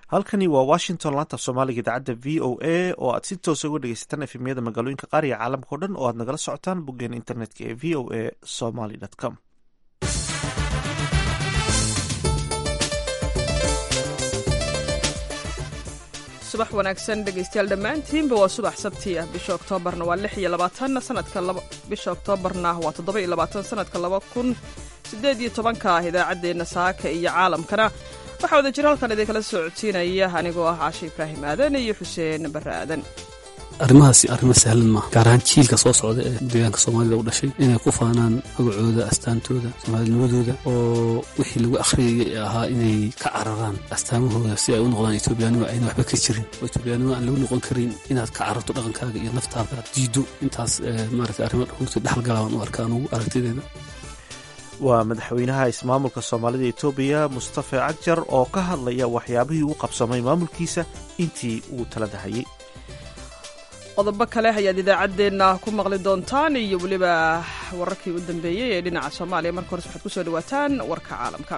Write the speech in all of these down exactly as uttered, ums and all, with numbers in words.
halkani waa washington laanta soomaaliga idaacadda v o a oo aad si toosa uga dhegeysataan efemyada magaalooyinka qaar iyo caalamka o dhan oo aad nagala socotaan boggeena internetka ee v o a somaly com. subax wanaagsan dhegaystayaal dhammaantiinba waa subax sabti ah bisha oktoobarna waa lix iyo labaatan sanadka bisha oktoobarna waa toddoba iyo labaatan sanadka laba kun siddeed iyo tobanka ah idaacaddeenna saaka iyo caalamkana waxaa wada jira halkan idinkala socodsiinaya anigoo ah caashe ibraahim aadan iyo xuseen barre aadan. arrimahaasi arrimo sahlan maaha, gaar ahaan jiilka soo socda ee deegaanka soomaalida u dhashay inay ku faanaan magacooda, astaantooda, soomaalinimadooda, oo wixii lagu akhriyay ee ahaa inay ka cararaan astaamahooda si ay u noqdaan etoobiyaanimo ayna waxba ka jirin, oo etoobiyaanimo aan lagu noqon karin inaad ka cararto dhaqankaaga iyo naftaada aad diiddo. intaas maaragtay arrimo dhaqanka dhexalgalaaban u arka anugu aragtideeda. waa madaxweynaha ismaamulka soomaalida etoobiya mustafe cagjar oo ka hadlaya waxyaabihii uu qabsamay maamulkiisa intii uu talada hayay. qodobo kale ayaad idaacaddeenna ku maqli doontaan iyo weliba wararkii u dambeeyey ee dhinaca soomaaliya. marka hores waxaad ku soo dhawaataan warka caalamka.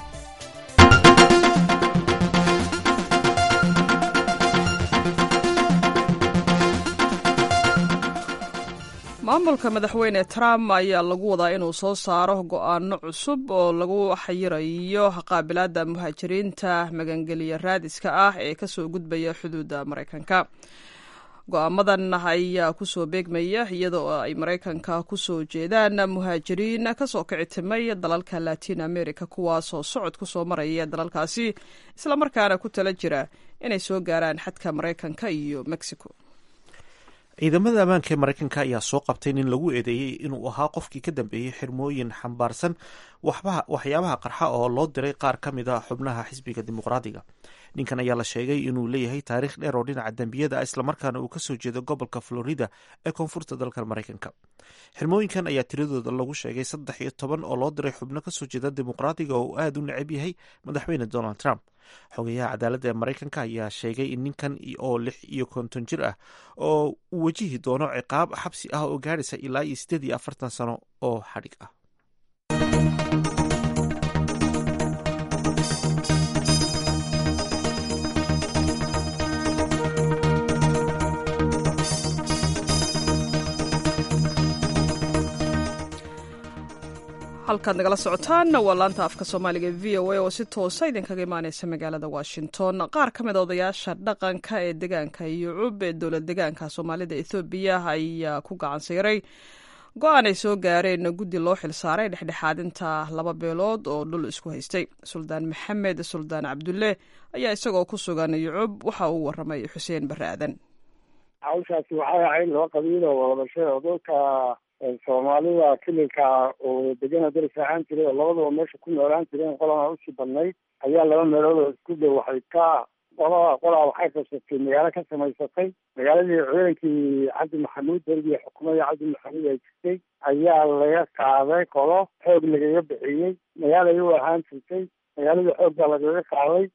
maamulka madaxweyne trump ayaa lagu wadaa inuu soo saaro go'aano cusub oo lagu xayirayo qaabilaadda muhaajiriinta magangeliya raadiska ah ee ka soo gudbaya xuduudda maraykanka. go'aamadan ayaa kusoo beegmaya iyadoo ay maraykanka kusoo jeedaan muhaajiriin kasoo kicitimay dalalka latin america kuwaasoo socod ku soo maraya dalalkaasi islamarkaana ku tala jira inay soo gaaraan xadka maraykanka iyo mexico. ciidamada ammaanka ee maraykanka ayaa soo qabtay nin lagu eedeeyey inuu ahaa qofkii ka dambeeyey xirmooyin xambaarsan waxyaabaha qarxa oo loo diray qaar ka mid a xubnaha xisbiga dimuqraadiga. ninkan ayaa la sheegay inuu leeyahay taariikh dheer oo dhinaca dembiyada ah, islamarkaana uu kasoo jeedo gobolka florida ee koonfurta dalka maraykanka. xirmooyinkan ayaa tiradooda lagu sheegay saddex iyo toban oo loo diray xubno kasoo jeeda dimuqraadiga oo aada u necab yahay madaxweyne donald trump. xogeyaha cadaaladda ee maraykanka ayaa sheegay in ninkan oo lix iyo konton jir ah oo uu wajihi doono ciqaab xabsi ah oo gaadhaysa ilaa iyo siddeed iyo afartan sano oo xadhig ah. halkaad nagala socotaan waa laanta afka soomaaliga v o a oo si toosa idinkaga imaaneysa magaalada washington. qaar ka mid a odayaasha dhaqanka ee deegaanka yucub ee dowlad deegaanka soomaalida ethoobiya ayaa ku gacan sayray go-aan ay soo gaareen guddi loo xilsaaray dhexdhexaadinta laba beelood oo dhul isku haystay. suldaan maxamed suldaan cabdulle ayaa isagoo ku sugan yucub waxa uu waramay xuseen barre aadan. hawshaasi waxay ahayd laba qabiil oo wadadashay oo dhulka soomaalida kililka oo degana daris ahaan jiray oo labadaba meesha ku noolaan jireen qolana usii badnayd ayaa laba meelood oo isku dhow waxay ka qolaa qolaa waxay kasatay magaalo ka samaysatay. magaaladii ciidankii cabdi maxamuud darigii xukuumadii cabdi maxamuud ay jirtay ayaa laga qaaday qolo xoog lagaga bixiyey. magaalay u ahaan jirtay magaaladii xoog baa lagaga qaaday.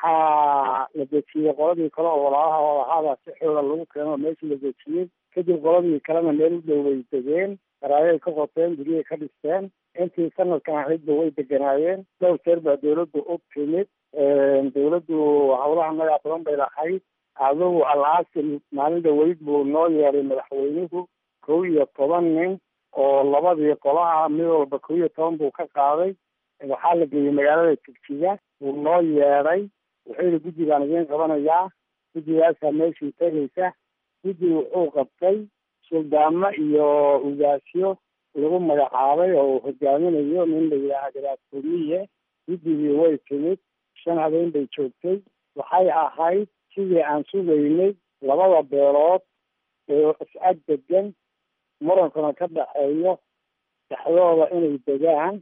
waxaa la dejiyey qoladii kale oo walaalaha walahaada si xooga lagu keeno meeshii la dejiyey. kadib qoladii kalena meel u dhow bay degeen, garaayay ka qoteen, guriyay ka dhisteen. intii sanadkan ahaydba way deganaayeen. dhowr jeer baa dawladdu u timid. dawladdu hawlaha magac badan bay lahayd. adugu alaasil maalin dhaweyd buu noo yeeray madaxweynuhu kow iyo toban nin oo labadii qolaha mid walba kow iyo toban buu ka qaaday. waxaa la geeyey magaalada jigjiga wuu noo yeeday. wuxuu yihi guddigaan idiin qabanayaa. guddigaasaa meeshii tegaysa. guddi wuxuu qabtay suldaamo iyo ugaasyo lagu magacaabay oo hogaaminayo nin la yidhaaha garaadkoomiye. guddigii way timid, shan habeen bay joogtay. waxay ahayd sidii aan sugaynay labada beelood ee is-ag degan murankuna ka dhaxeeyo dhexdooda inay degaan,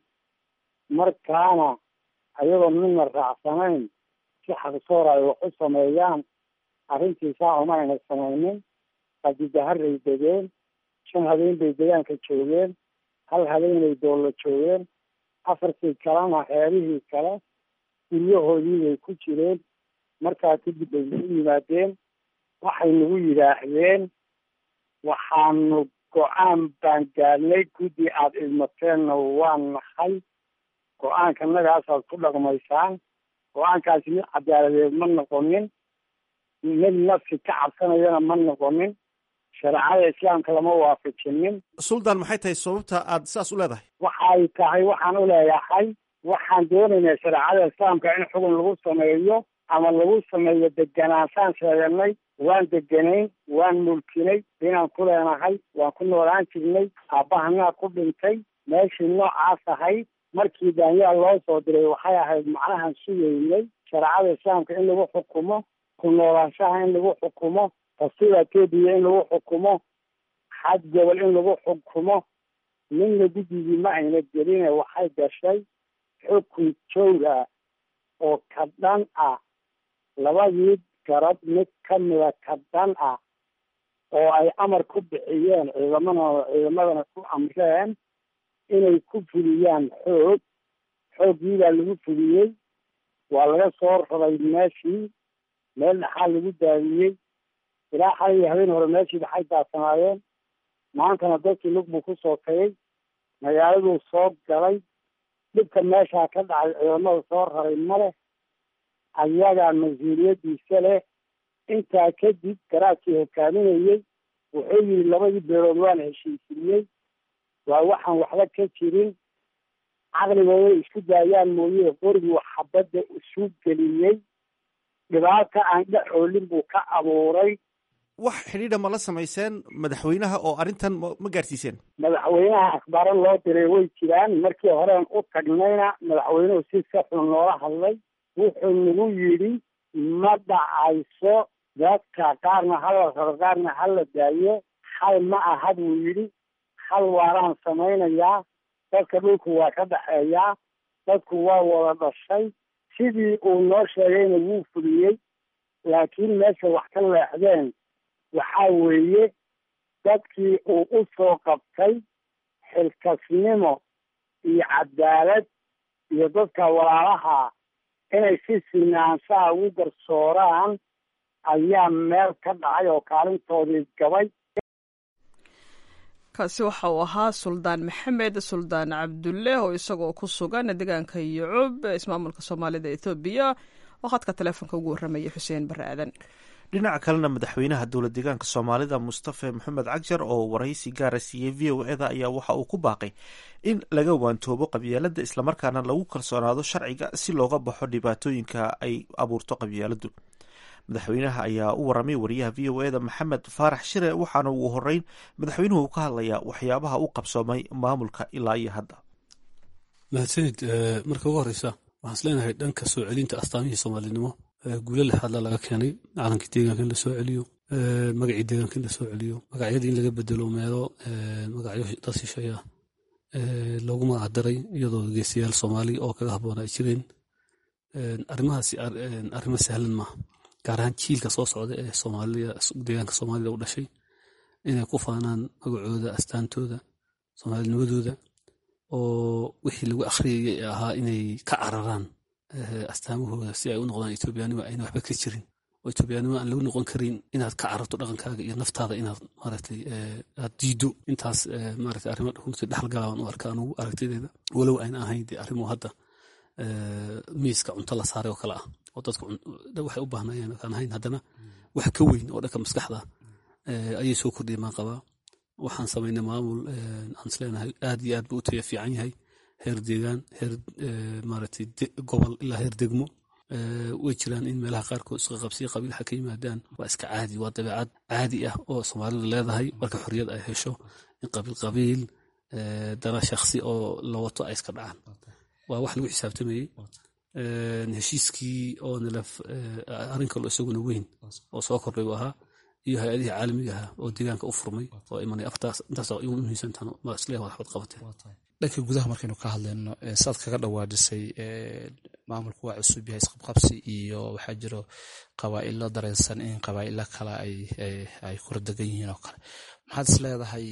markaana ayagoo midna raacsanayn si xaqsoora ay wax u sameeyaan. arrintiisaa uma ayna samaynin. qadidaharay degeen, shan habeen bay degaanka joogeen, hal habeenay doolla joogeen, afartii kalena xeerihii kale guryahoodii bay ku jireen. markaa kadib bay nagu yimaadeen. waxay nagu yidhaahdeen waxaanu go-aan baan gaadnay, guddi aada idmateenna waa nahay, go-aanka nagaasaad ku dhaqmaysaan. go-aankaasi mid cadaaladeed ma noqonin, mid nafsi ka cabsanayana ma noqonin, shareecada islaamka lama waafajinin. suldaan maxay tahay sababta aad saas u leedahay? waxay tahay waxaan u leeyahay waxaan doonaynaa shareecada islaamka in xugun lagu sameeyo ama lagu sameeyo deganaansaan sheeganay. waan deganayn, waan mulkinay, inaan ku leenahay, waan ku noolaan jirnay, aabbahanaa ku dhintay. meeshii noocaas ahayd markii daanyaal loo soo diray waxay ahayd macnahan sugeynay shareecada islaamka in lagu xukumo, ku noolaanshaha in lagu xukumo, tafsiira kediya in lagu xukumo, xad gobol in lagu xukumo. midna guddigii ma ayna geline waxay gashay xukun joog ah oo ka dhan ah labadii garab mid kamida ka dhan ah oo ay amar ku bixiyeen ciidamana ciidamadana ku amreen inay ku fuliyaan xoog. xooggii baa lagu fuliyey, waa laga soo raray meeshii, meel dhaxaa lagu daadiyey. ilaa xalay iyo habeen hore meeshii dhaxay daadsanaayeen. maantana dadkii lug buu ku soo tagay, magaaladuu soo galay. dhibka meeshaa ka dhacay ciidamada soo raray ma leh, ayagaa mas-uuliyadiisa leh. intaa kadib garaadkii hogaaminayey wuxuu yihi labadii beelood waana heshiisiiyey, waa waxaan waxba ka jirin, caqligooda isku daayaan mooye qoriguu xabadda isu geliyey. dhibaata aan dhaxoolin buu ka abuuray. wax xidhiidha ma la samayseen madaxweynaha oo arrintan ma gaarsiiseen? madaxweynaha akhbaaro loo diray way jiraan. markii horean u tagnayna madaxweynuhu si saxun noola hadlay. wuxuu nagu yidhi ma dhacayso, dadka qaarna hala raro qaarna hala daayo, xal ma aha buu yidhi. xal waaraan samaynayaa, dadka dhulku waa ka dhaxeeyaa, dadku waa wada dhashay. sidii uu noo sheegayna wuu fuliyey. laakiin meesha wax ka leexdeen waxaa weeye dadkii uu u soo qabtay xilkasnimo iyo cadaalad iyo dadka walaalaha inay si sinaanshaha ugu garsooraan ayaa meel ka dhacay oo kaalintoodii gabay. kaasi waxa uu ahaa suldaan maxamed suldaan cabdulle oo isagoo ku sugan deegaanka Yacub ismaamulka Soomaalida Ethiopia oo khadka telefoonka ugu warramayay Xuseen Barre Aadan. dhinaca kalena madaxweynaha dowlad deegaanka Soomaalida Mustafa Maxamed Cagjar oo waraysi gaar ah siiyey V O A-da ayaa waxa uu ku baaqay in laga waantoobo qabyaaladda islamarkaana lagu kalsoonaado sharciga si looga baxo dhibaatooyinka ay abuurto qabyaaladdu. madaxweynaha ayaa u warramay wariyaha V O A-da Maxamed Faarax Shire waxaana ugu horeyn madaxweynuhu ka hadlayaa waxyaabaha u qabsoomay maamulka ilaa iyo hadda. mahadsanid. marka ugu horeysa waxaan isleenahay dhanka soo celinta astaamihii soomaalinimo guulo lixaad laga keenay. calankii deegaanka in la soo celiyo, magacii deegaanka in la soo celiyo, magacyadii in laga bedelo meelo magacyo dad shisheeya loogu magac daray iyadoo geesiyaal Soomaali oo kaga habboon ay jireen. arrimahaasi arrimo sahlan maaha, gaar ahaan jiilka soo socda ee Soomaaliya deegaanka Soomaalida u dhashay inay ku faanaan magacooda, astaantooda, Soomaalinimadooda oo wixii lagu akhriyay ee ahaa inay ka cararaan astaamahooda si ay u noqdaan Etoobiyaanimo ayna waxba ka jirin. oo Etoobiyaanimo aan lagu noqon karin inaad ka cararto dhaqankaaga iyo naftaada inaad maaragtay aad diido. intaas maaragtay arrimo runtii dhaxal galaan u arka anugu aragtideeda, walow ayna ahayn dee arrimo hadda miiska cunto la saaray oo kale ah oo dadka waxay u baahnayeen aan ahayn, haddana wax ka weyn oo dhanka maskaxda ayay soo kordhiyeen maan qabaa. waxaan samaynay maamul aan isleenahay aad iyo aad buu u taya fiican yahay, heer deegaan, heer maaragtay gobol ilaa heer degmo. way jiraan in meelaha qaarkood isqa qabsiya qabiilha ka yimaadaan, waa iska caadi, waa dabeecad caadi ah oo Soomaalidu leedahay marka xorriyad ay hesho in qabiil qabiil dana shakhsi oo la wato ay iska dhacaan. waa wax lagu xisaabtamayey. heshiiskii oo nalaf arrin kale isaguna weyn oo soo kordhay buu ahaa, iyo hay-adihii caalamiga ahaa oo deegaanka u furmay oo imanay aftaas intaas igu muhiimsantaan ma isleeyahay waxaad qabateen. dhanka gudaha markaynu ka hadlayno saad kaga dhawaajisay maamulku waa cusub yahay, isqabqabsi iyo waxaa jiro qabaa'ilo dareensan in qabaa'ilo kale ay kula degan yihiin oo kale. maxaad is leedahay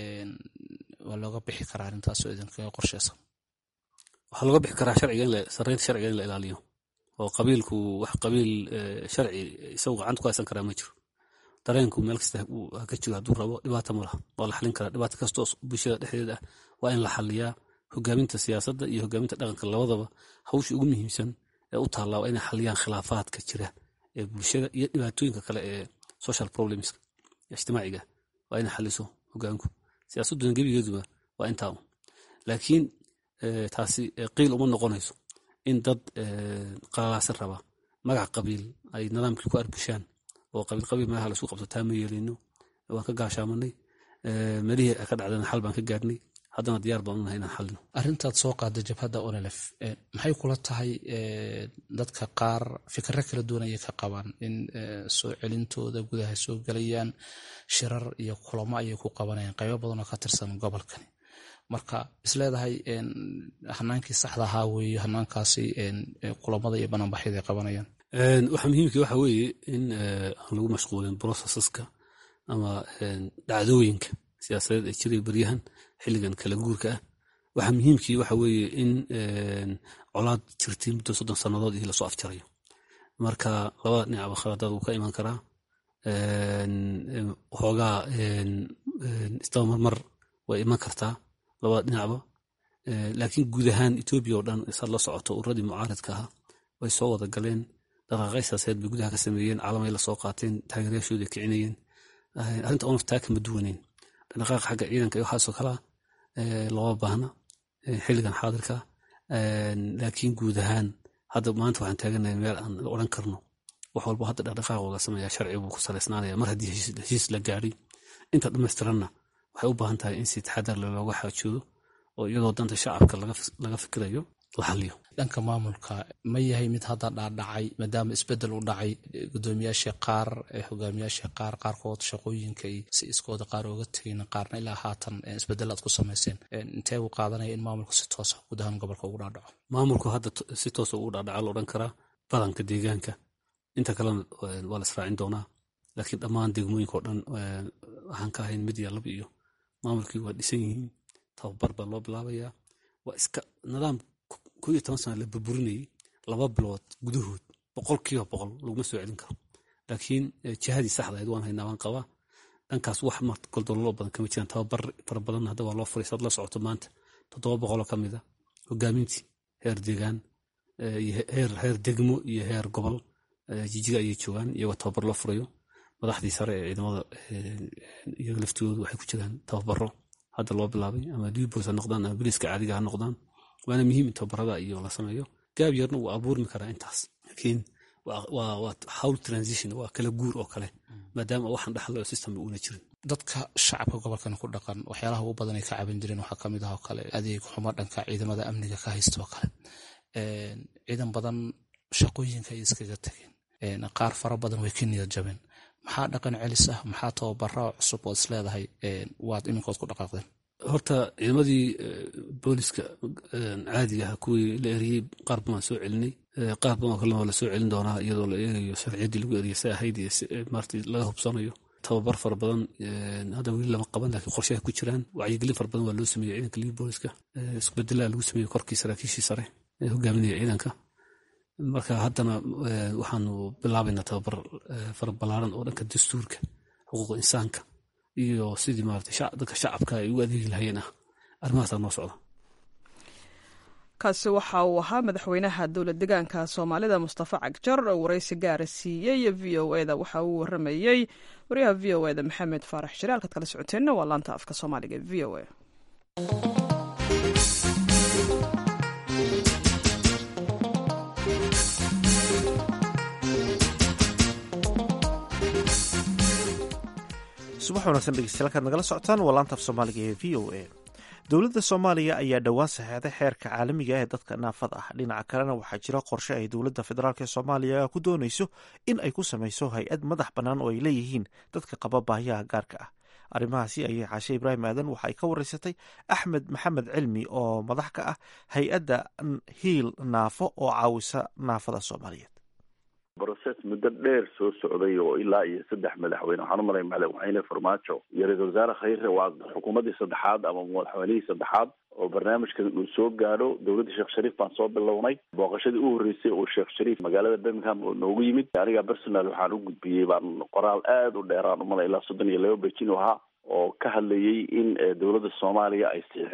waa looga bixi karaa arrintaas oo idinkaga qorsheysan? waxaa looga bixi karaa sharciga in la sarreynta sharciga in la ilaaliyo, oo qabiilku wax qabiil sharci isagu gacanta ku haysan karaa ma jiro. dareenku meel kasta uu ka jiro hadduu rabo dhibaato ma laha, waa la xalin karaa. dhibaato kastoo bulshada dhexdeeda ah waa in la xaliyaa. hogaaminta siyaasadda iyo hogaaminta dhaqanka labadaba hawsha ugu muhiimsan u taallaa waa inay xaliyaan khilaafaadka jira ee bulshada iyo dhibaatooyinka kale ee social problems ijtimaaciga waa inay xaliso hogaanku siyaasaduna gebigeeduba waa intaa un laakiin taasi qiil uma noqonayso in dad qalaalaasan raba magac qabiil ay nidaamkii ku arbushaan oo qabiil qabiil meelaha la isku qabto taa ma yeelino waan ka gaashaamanay meelihii ka dhacdana xal baan ka gaarnay haddana diyaar baan unahay inaan xalino arrintaad soo qaada jabhadda onlf maxay kula tahay dadka qaar fikirro kala duwan ayay ka qabaan in soo celintooda gudaha soo gelayaan shirar iyo kulamo ayay ku qabanayaan qaybo badan oo ka tirsan gobolkani marka isleedahay hanaankii saxda ahaa weeye hanaankaasi kulamada iyo banaanbaxyada ay qabanayaan waxa muhiimkii waxa weeye in aan lagu mashquulin processeska ama dhacdooyinka siyaasadeed ee jiray baryahan xilligan kala guurka ah waxa muhiimkii waxa weeye in colaad jirtay muddo soddon sannadood iyo lasoo afjarayo marka labada dhinacba khaladaad uu ka iman karaa waxoogaa istaba marmar way iman kartaa labada dhinacba laakiin guud ahaan etoobiya oo dhan saad la socoto ururadii mucaaradka ahaa way soo wada galeen dhaqaaqay siyaasadeed bay gudaha ka sameeyeen caalamay la soo qaateen taageerayaashooda kicinayeen arrinta onaf taa kama duwaneyn dhaqaaqa xagga ciidanka iyo waxaasoo kalaa looma baahna xilligan xaadirka laakiin guud ahaan hadda maanta waxaan taaganahay meel aan la odhan karno wax walba hadda dhaqdhaqaaq ooga sameeya sharci buu ku salaysnaanaya mar haddii heshiis la gaadhay inta dhammaystiranna waxay u baahan tahay in si taxadar looga xaajoodo oo iyadoo danta shacabka laga fikirayo la xaliyo dhanka maamulka ma yahay mid hadda dhaadhacay maadaama isbedel u dhacay gudoomiyaasha qaar hogaamiyaasha qaar qaarkood shaqooyinka si iskooda qaar ooga tegeen qaarna ilaa haatan isbedelaad ku samayseen intee uu qaadanaya in maamulku si toos ah guud ahaan gobolka ugu dhaadhaco maamulku hadda si toos ugu dhaadhaca la odhan karaa badanka deegaanka inta kalena waa la israacin doonaa laakiin dhammaan degmooyinka oo dhan waxaan ka ahayn mid iyo laba iyo maamulkii waa dhisan yihiin tababar baa loo bilaabayaa waa iska nidaam ko iyo toban sana la burburinayay laba bilood gudahood boqol kiiba boqol laguma soo celin karo laakiin jihadii saxda ahayd waan haynaa waan qabaa dhankaas wax marta goldololo badan kama jiraan tababar fara badan hadda waa loo furay saad la socoto maanta toddoba boqoloo ka mid a hogaamintii heer deegaan heer degmo iyo heer gobol jijiga ayay joogaan iyagoo tababar loo furayo madaxdii sare ee ciidamada iyaga laftoodu waxay ku jiraan tababaro hadda loo bilaabay ama dibos ha noqdaan ama biliska caadiga ha noqdaan waana muhiim in tababarada iyo la sameeyo gaab yarna wuu abuurmi karaa intaas laakiin waa hawl transition waa kala guur oo kale maadaama waxaan dhaxlo system uuna jirin dadka shacabka gobolkan ku dhaqan waxyaalaha ugu badan ay ka caban jireen waxaa kamid ah oo kale adeeg xumo dhanka ciidamada amniga ka haysta oo kale ciidan badan shaqooyinka ay iskaga tageen qaar fara badan way ka niyad jabeen maxaa dhaqan celis ah maxaa tababaro cusub oo isleedahay waad iminkood ku dhaqaaqdeen horta ciidamadii booliska caadiga ah kuwii la eriyey qaar badan soo celinay qaar badan oo kalena waa la soo celin doonaa iyadoo la eegayo sharciyaddii lagu eriyay say ahayd iyo maartii laga hubsanayo tababar fara badan hadda weli lama qaban laakiin qorshaha ku jiraan wacyigelin fara badan waa loo sameeyey ciidanka libi booliska isbedelaa lagu sameeyey korkii saraakiishii sare ee hogaaminaya ciidanka marka haddana waxaanu bilaabaynaa tababar fara ballaaran oo dhanka dastuurka xuquuqa insaanka iyo sidii maaragtay dadka shacabka ay u adeegi lahayeen ah arrimahaasaa noo socda kaasi waxa uu ahaa madaxweynaha dowlad deegaanka soomaalida mustafa cagjar oo waraysi gaara siiyey v o eda waxa uu waramayey wariyaha v o eda maxamed faarax shire halkaad kala socoteenna waa laanta afka soomaaliga v o a subax wanaagsan dhegeystayaal kaad nagala socotaan waa laanta af soomaaliga ee v o a dowladda soomaaliya ayaa dhowaan saxeexday xeerka caalamiga ee dadka naafada ah dhinaca kalena waxaa jira qorshe ay dowladda federaalk ee soomaaliya ku doonayso in ay ku samayso hay-ad madax bannaan oo ay leeyihiin dadka qaba baahiyaha gaarka ah arrimahaasi ayay caashe ibraahim aadan waxa ay ka wareysatay axmed maxamed cilmi oo madax ka ah hay-adda hiil naafo oo caawisa naafada soomaaliyeed broses muddo dheer soo socday oo ilaa iyo saddex madaxweyne waxaan u malay madaxweyne farmaajo iyo ra-iisul wasaare khayre waa xukuumaddii saddexaad ama madaxweynihii saddexaad oo barnaamijkan uu soo gaadho dowladda sheekh shariif baan soo bilownay booqashadii u horreysay oo sheekh shariif magaalada birmingham oo noogu yimid aniga personal waxaan u gudbiyey baan qoraal aada u dheeraan u malay ilaa soddon iyo laba bejin ahaa oo ka hadlayay in dowladda soomaaliya ay siixdo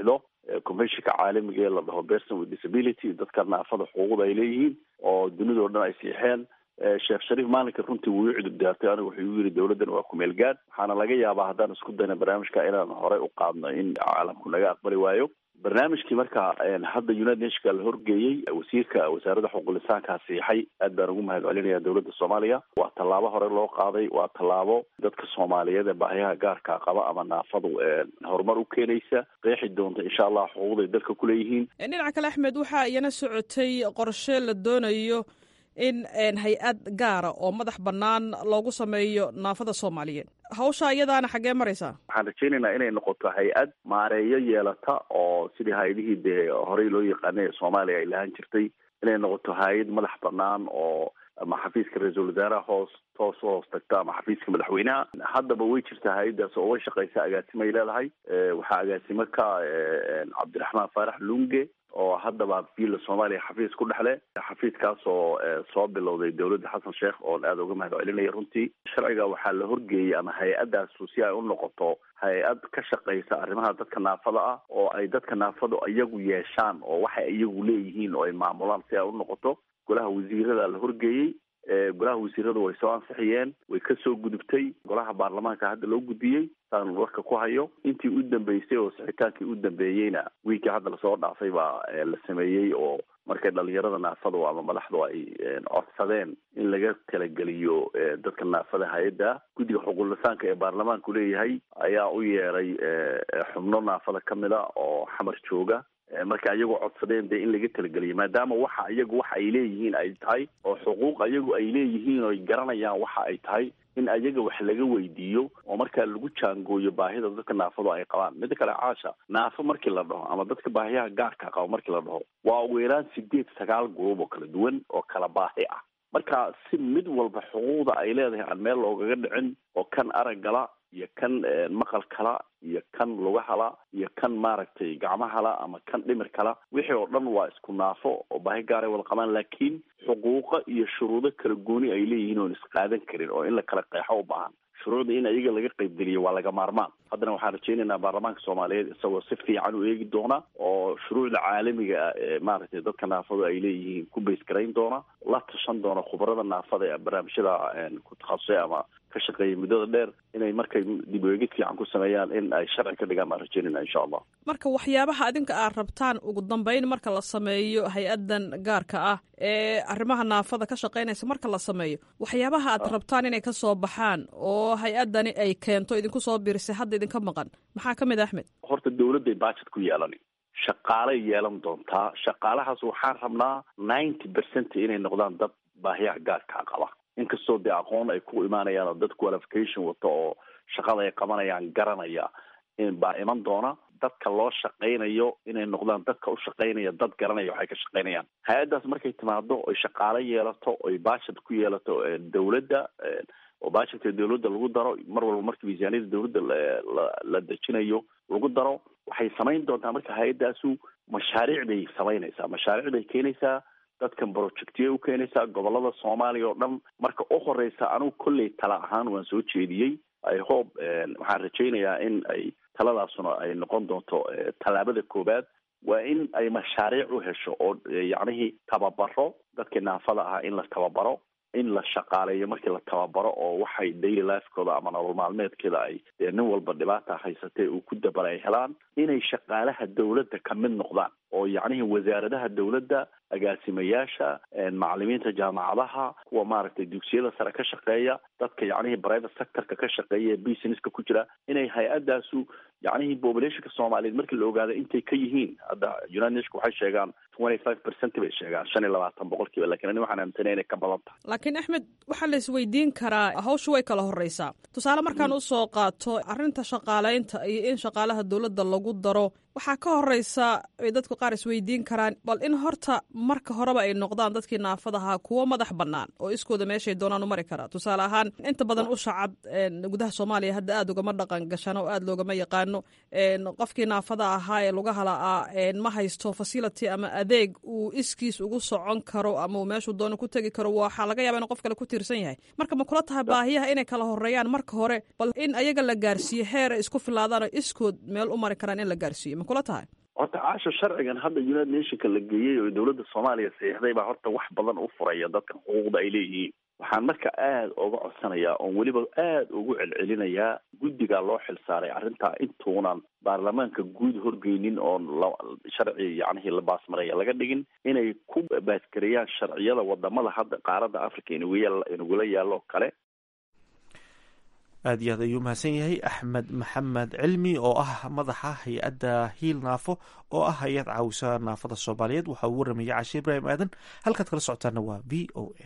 conventionka caalamiga ee la dhaho person with disability, dadka naafada xuquuqda ay leeyihiin oo dunida oo dhan ay siixeen. sheekh shariif maalinka runtii wuu cudub daartay, anigu wuxuu yiri dawladdan waa kumeel gaad, waxaana laga yaabaa haddaan isku dayna barnaamijka inaan horey u qaadno in caalamku naga aqbali waayo. barnaamijkii marka hadda United Nationska la horgeeyey, wasiirka wasaaradda xuquuqul insaanka siixay, aad baan ugu mahadcelinayaa dawladda Soomaaliya. waa tallaabo hore loo qaaday, waa tallaabo dadka Soomaaliyeed ee baahiyaha gaarka qaba ama naafadu horumar u keenaysa, qeexi doonta insha Allah xuquuqda ay dalka ku leeyihiin. dhinaca kale Axmed, waxaa iyana socotay qorshe la doonayo in hay-ad gaara oo madax bannaan loogu sameeyo naafada Soomaaliyeed. hawsha iyadaana xaggee maraysaa? waxaan rajaynaynaa inay noqoto hay-ad maareeyo yeelata oo sidii hay-adihii dee horey loo yaqaanay ee Soomaaliya ay lahaan jirtay, inay noqoto hay-ad madax bannaan oo ama xafiiska ra-iisul wasaaraha hoos toos hoos tagta ama xafiiska madaxweynaha. haddaba way jirtaa hay-addaas oo way shaqaysaa, agaasimo ay leedahay. waxaa agaasimo ka cabdiraxmaan faarax lunge oo haddaba villa Soomaaliya xafiis ku dhexle, xafiiskaas oo soo bilowday dawladda xasan sheekh oo aad uga mahadcelinaya. runtii sharciga waxaa la horgeeyey ama hay-addaas si ay u noqoto hay-ad ka shaqaysa arrimaha dadka naafada ah, oo ay dadka naafadu iyagu yeeshaan oo waxay iyagu leeyihiin oo ay maamulaan, si ay u noqoto. golaha wasiirada la horgeeyey, golaha wasiiradu way soo ansixiyeen, way ka soo gudubtay golaha baarlamaanka hadda loo gudbiyey saan warka ku hayo. intii u dambeysay oo sixitaankii u dambeeyeyna wiikii hadda lasoo dhaafay baa la sameeyey, oo markay dhalinyarada naafadu ama madaxdu ay codsadeen in laga talageliyo dadka naafada hay-adda. guddiga xuquuqul insaanka ee baarlamaanku leeyahay ayaa u yeeray xubno naafada ka mid a oo xamar jooga, marka iyagu codsadeen dee in laga talageliyo, maadaama waxa iyagu waxa ay leeyihiin ay tahay oo xuquuq iyagu ay leeyihiin oo ay garanayaan waxa ay tahay, in ayaga wax laga weydiiyo oo markaa lagu jaangooyo baahida dadka naafadu ay qabaan. mida kale caasha, naafo markii la dhaho ama dadka baahiyaha gaarka qaba markii la dhaho waa ugu yaraan sideed sagaal group oo kala duwan oo kala baahi ah. marka si mid walba xuquuqda ay leedahay aan meel loogaga dhicin, oo kan araggala iyo kan maqal kala iyo kan lugahala iyo kan maaragtay gacmahala ama kan dhimir kala, wixii oo dhan waa isku naafo oo baahi gaar ay wada qabaan, laakiin xuquuqa iyo shuruudo kala gooni ay leeyihiin oon isqaadan karin oo in la kala qeexo u baahan. shuruucda in ayaga laga qaybgeliyo waa laga maarmaan. haddana waxaan rajaynaynaa baarlamaanka Soomaaliyeed isagoo si fiican u eegi doona oo shuruucda caalamiga ah ee maaragtay dadka naafadu ay leeyihiin ku base garayn doona, la tashan doona khubarada naafada ee barnaamijyada ku takhasusay ama ka shaqeeyay muddada dheer, inay markay dib u eegid fiican ku sameeyaan in ay sharci ka dhigaan. baan rajaynayna insha Allah. marka waxyaabaha adinka aad rabtaan ugu dambeyn marka la sameeyo hay-addan gaarka ah ee arrimaha naafada ka shaqaynaysa, marka la sameeyo waxyaabaha aad rabtaan inay ka soo baxaan oo hay-addani ay keento idinku soo biirisay hadda idinka maqan, maxaa ka mid ah Axmed? horta dawladday budget ku yeelan, shaqaalay yeelan doontaa. shaqaalahaas waxaan rabnaa ninety percent inay noqdaan dad baahiyaha gaarka qaba, inkastoo dee aqoon ay ku imaanayaan oo dad qualification wato oo shaqada ay qabanayaan garanaya baa iman doona. dadka loo shaqaynayo inay noqdaan dadka u shaqaynaya dad garanaya waxay ka shaqaynayaan. hay-addaas markay timaado oy shaqaale yeelato oy budget ku yeelato dawladda, oo budgetka dawladda lagu daro mar walba marka miisaaniyada dawladda la dejinayo lagu daro, waxay samayn doontaa marka hay-addaasu mashaariic bay samaynaysaa, mashaariic bay keenaysaa, dadkan projectiya u keenaysaa gobolada Soomaaliya oo dhan. marka u horeysa anigu kolley tala ahaan waan soo jeediyey, I hope waxaan rajaynayaa in ay taladaasuna ay noqon doonto tallaabada koobaad, waa in ay mashaariic u hesho oo yacnihii tababaro dadka naafada ah, in la tababaro, in la shaqaaleeyo markii la tababaro oo waxay daily lifekooda ama nolol maalmeedkeeda ay nin walba dhibaata haysatay uu ku dabara ay helaan, inay shaqaalaha dawladda ka mid noqdaan oo yacnihii wasaaradaha dawladda, agaasimayaasha, macalimiinta jaamacadaha, kuwa maaragtay dugsiyada sare ka shaqeeya, dadka yacnihii private sectorka ka shaqeeya ee businesska ku jira, inay hay-addaasu yacnihii populationka Soomaaliyeed markii la ogaado intay ka yihiin. hadda United Nations waxay sheegaan twenty five percent bay sheegaan, shan iyo labaatan boqolkiiba, laakiin ani waxaan aaminsanay inay ka badan tahay. laakiin Axmed, waxaa la isweydiin karaa hawshu way kala horeysaa. tusaale markaan u soo qaato arrinta shaqaaleynta iyo in shaqaalaha dawladda lagu daro, waxaa ka horeysa ay dadku qaar isweydiin karaan bal in horta marka horeba ay noqdaan dadkii naafadahaa kuwo madax bannaan oo iskooda meeshay doonaan u mari karaa. tusaale ahaan inta badan u shacab gudaha Soomaaliya hadda aad ugama dhaqan gashano oo aad loogama yaqaano. qofkii naafada ahaa ee lugaha la'aa ma haysto facility ama adeeg uu iskiis ugu socon karo ama uu meeshuu doono ku tegi karo, waxaa laga yaabaa inuu qof kale ku tiirsan yahay. marka ma kula tahay baahiyaha inay kala horeeyaan marka hore, bal in ayaga la gaarsiiyo heer ay isku filaadaan oo iskood meel u mari karaan in la gaarsiiyo, ma kula tahay? horta caasho sharcigan hadda united nationka la geeyey oo dowladda soomaaliya saxiixday baa horta wax badan u furaya dadka xuquuqda ay leeyihiin. waxaan marka aada uga codsanayaa oon weliba aada ugu celcelinayaa guddigaa loo xil saaray arrintaa intuunan baarlamaanka guud horgeynin oon sharci yacnihii la baasmaraya laga dhigin inay ku baasgareeyaan sharciyada wadamada hadda qaaradda africa inaguyal inagula yaallo kale. aada iyo aad ayuu mahadsan yahay axmed maxamed cilmi oo ah madaxa hay-adda hiil naafo oo ah hay-ad caawisa naafada soomaaliyeed. waxaa uu warramayay cashe ibraahim aadan. halkaad kala socotaana waa v o a.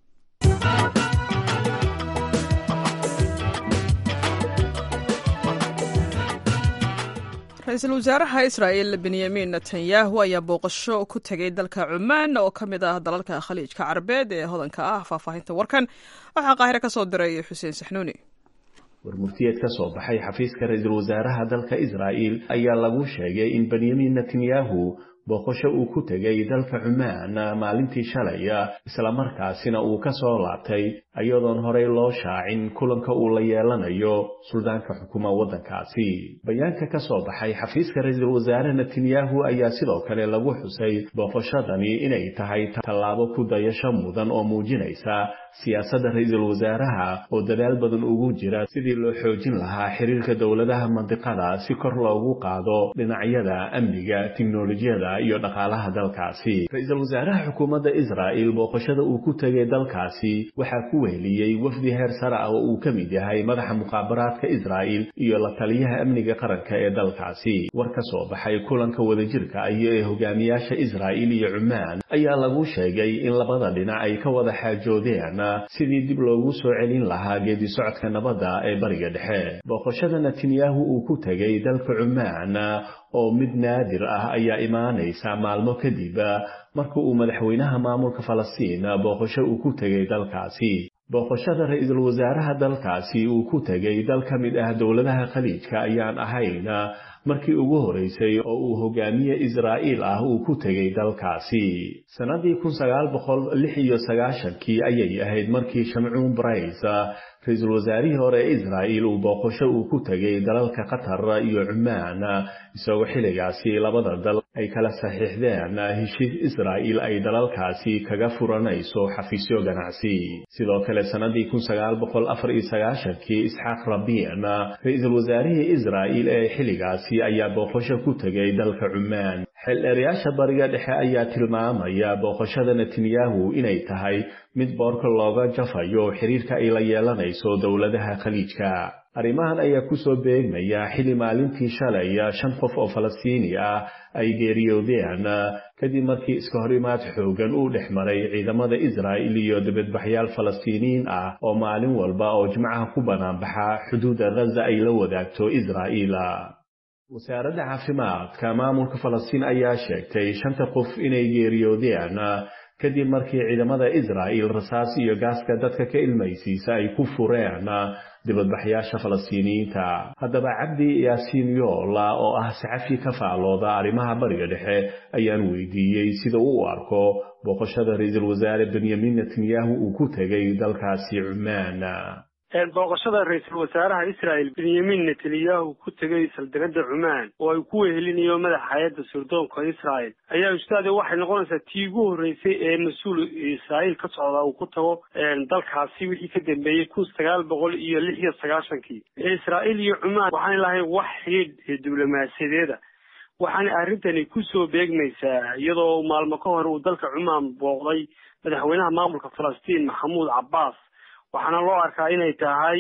ra-iisul wasaaraha israa'el benyamin netanyahu ayaa booqasho ku tegay dalka cumaan oo ka mid ah dalalka khaliijka carabeed ee hodanka ah. faahfaahinta warkan waxaa qaahire ka soo diray xuseen saxnuuni. warmurtiyeed ka soo baxay xafiiska ra-iisul wasaaraha dalka israa'el ayaa lagu sheegay in benyamin netanyahu booqasho uu ku tegay dalka cumaan maalintii shalay islamarkaasina uu ka soo laabtay iyadoon horey loo shaacin kulanka uu la yeelanayo suldaanka xukuma waddankaasi. bayaanka ka soo baxay xafiiska ra-iisul wasaare netanyahu ayaa sidoo kale lagu xusay booqashadani inay tahay tallaabo ku dayasho mudan oo muujinaysa siyaasadda ra-iisul wasaaraha oo dadaal badan ugu jira sidii loo xoojin lahaa xiriirka dowladaha mandiqada si kor loogu qaado dhinacyada amniga, tiknolojiyada iyo dhaqaalaha dalkaasi. ra-iisul wasaaraha xukuumadda israa'el booqashada uu ku tegay dalkaasi waxaa ku weheliyey wafdi heer sare ah oo uu ka mid yahay madaxa muqaabaraadka israa'el iyo la taliyaha amniga qaranka ee dalkaasi. war ka soo baxay kulanka wadajirka iyo ee hogaamiyaasha israa'el iyo cumaan ayaa lagu sheegay in labada dhinac ay ka wada xaajoodeen sidii dib loogu soo celin lahaa geedi socodka nabadda ee bariga dhexe. booqashada netanyahu uu ku tegay dalka cumaan oo mid naadir ah ayaa imaanaysa maalmo kadib marka uu madaxweynaha maamulka falastiin booqasho uu ku tegay dalkaasi. booqashada ra-iisul wasaaraha dalkaasi uu ku tegay dal ka mid ah dowladaha khaliijka ayaan ahayn markii ugu horeysay oo uu hogaamiye israa'il ah uu ku tegay dalkaasi. sanadii kun sagaal boqol lix iyo sagaashankii ayay ahayd markii shamcuun barays ra-iisul wasaarihii hore ee israa'il uu booqasho uu ku tegay dalalka qatar iyo cumaan isagoo xilligaasi labada dal ay kala saxiixdeen heshiis israa'il ay dalalkaasi kaga furanayso xafiisyo ganacsi. sidoo kale sanadii kun sagaal boqol afar iyo sagaashankii isxaaq rabiin ra-iisul wasaarihii israa'il ee xilligaasi ayaa booqasho ku tegay dalka cumaan. xildheerayaasha bariga dhexe ayaa tilmaamaya booqashada netanyahu inay tahay mid boorka looga jafayo xiriirka ay la yeelanayso dowladaha khaliijka. arrimahan ayaa ku soo beegmaya xilli maalintii shalay shan qof oo falastiini ah ay geeriyoodeen kadib markii iska hor imaad xoogan uu dhex maray ciidamada israa'il iyo dibadbaxyaal falastiiniyiin ah oo maalin walba oo jimcaha ku banaanbaxa xuduudda ghaza ay la wadaagto israa'il. wasaaradda caafimaadka maamulka falastiin ayaa sheegtay shanta qof inay geeriyoodeen kadib markii ciidamada israa'il rasaas iyo gaaska dadka ka ilmaysiisa ay ku fureen dibadbaxyaasha falastiiniyiinta. haddaba cabdi yaasiin yoola oo ah saxafi ka faalooda arrimaha bariga dhexe ayaan weydiiyey sida uu u arko booqashada ra-iisul wasaare benyamin netanyahu uu ku tegay dalkaasi cumaan. booqashada ra-iisul wasaaraha israa'el benyamin netanyahu ku tegay saldegada cumaan oo ay ku wehelinayo madaxa hay-adda sirdoonka israa'el ayaa ustaade waxay noqonaysaa tii ugu horreysay ee mas-uul israa'il ka socda uu ku tago dalkaasi wixii ka dambeeyey kun sagaal boqol iyo lix iyo sagaashankii. israa'il iyo cumaan waxaan lahayn wax xidhiidh diblomaasiyadeeda waxaana arrintani kusoo beegmaysaa iyadoo maalmo ka hor uu dalka cumaan booqday madaxweynaha maamulka falastiin maxamuud cabbaas. waxaana loo arkaa inay tahay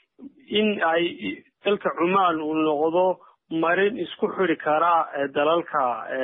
in ay dalka cumaan uu noqdo marin isku xiri kara dalalka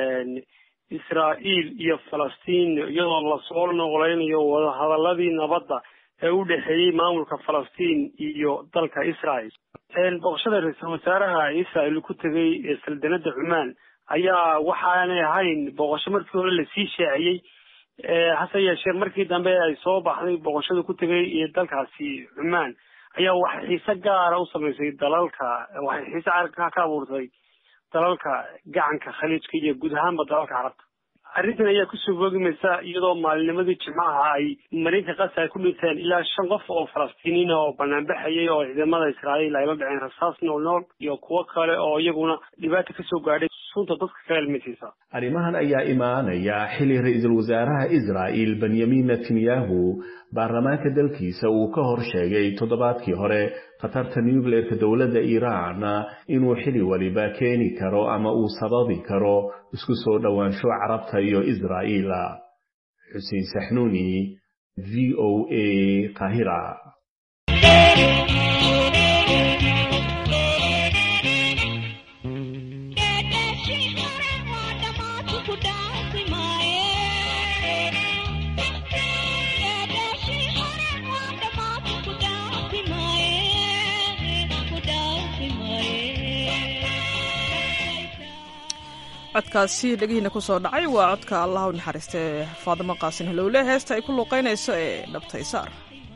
israa'il iyo falastiin iyadoo lasoo noqoleynayo wadahadaladii nabadda ee u dhexeeyey maamulka falastiin iyo dalka israa'il. booqashada ra-iisul wasaaraha israa'il ku tegay saldanada cumaan ayaa waxaanay ahayn booqasho markii hore lasii shaaciyey hase yeeshee markii dambe ay soo baxday booqashada ku tegay iyo dalkaasi cumaan ayaa waxay xiise gaara u samaysay dalalka waxay xiise ka abuurtay dalalka gacanka khaliijka iyo guud ahaanba dalalka carabta. arrintan ayaa kusoo boogimaysa iyadoo maalinimadii jimcaha ay marinka qasa ay ku dhinteen ilaa shan qof oo falastiiniin ah oo banaanbaxayay oo ciidamada israa'iil ay la dhaceen rasaas nool nool iyo kuwo kale oo iyaguna dhibaato kasoo gaadhay sunta dadka ka ilmaysiisa. arrimahan ayaa imaanaya xili ra-iisul wasaaraha Israa'iil Benjamin Netanyahu baarlamaanka dalkiisa uu ka hor sheegay toddobaadkii hore khatarta nuclearka dowladda Iiraan inuu xili waliba keeni karo ama uu sababi karo isku soo dhawaansho carabta iyo Israa'iil. Xuseen Saxnuuni, V O A, Qaahira. codkaasi dhagihiina ku soo dhacay waa codka allah u naxariistay Faadimo Qaasin Hilowle heesta ay ku luuqeynayso ee dhabtay saar.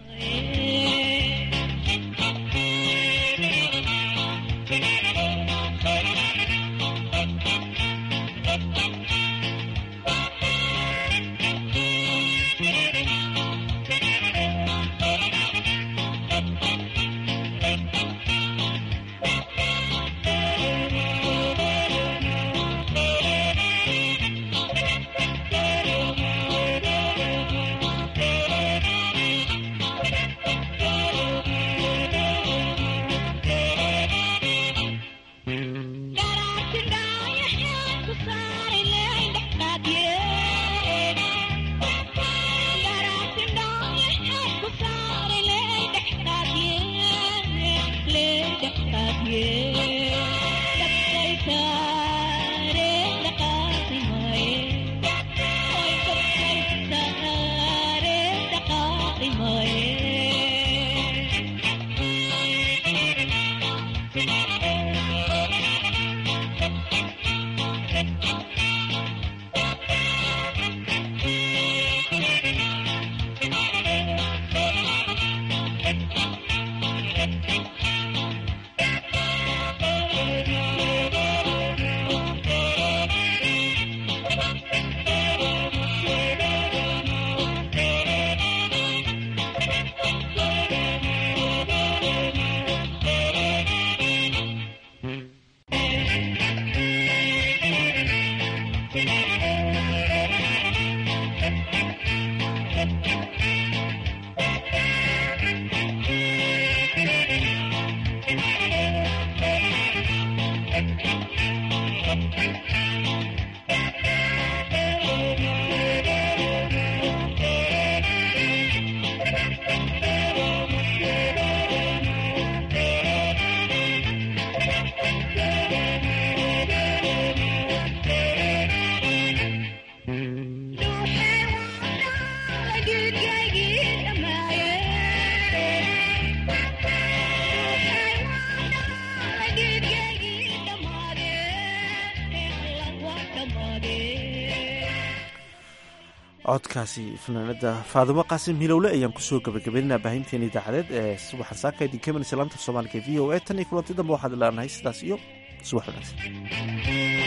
codkaasi fanaanada Faadimo Qaasim Hilowle ayaan kusoo gabagabeynaa baahinteena idaacadeed ee subaxan saaka idinka iman islaamta Soomaaliga V O A tan iyo kulanti dambe waxaad leenahay sidaas iyo subax wanaagsan.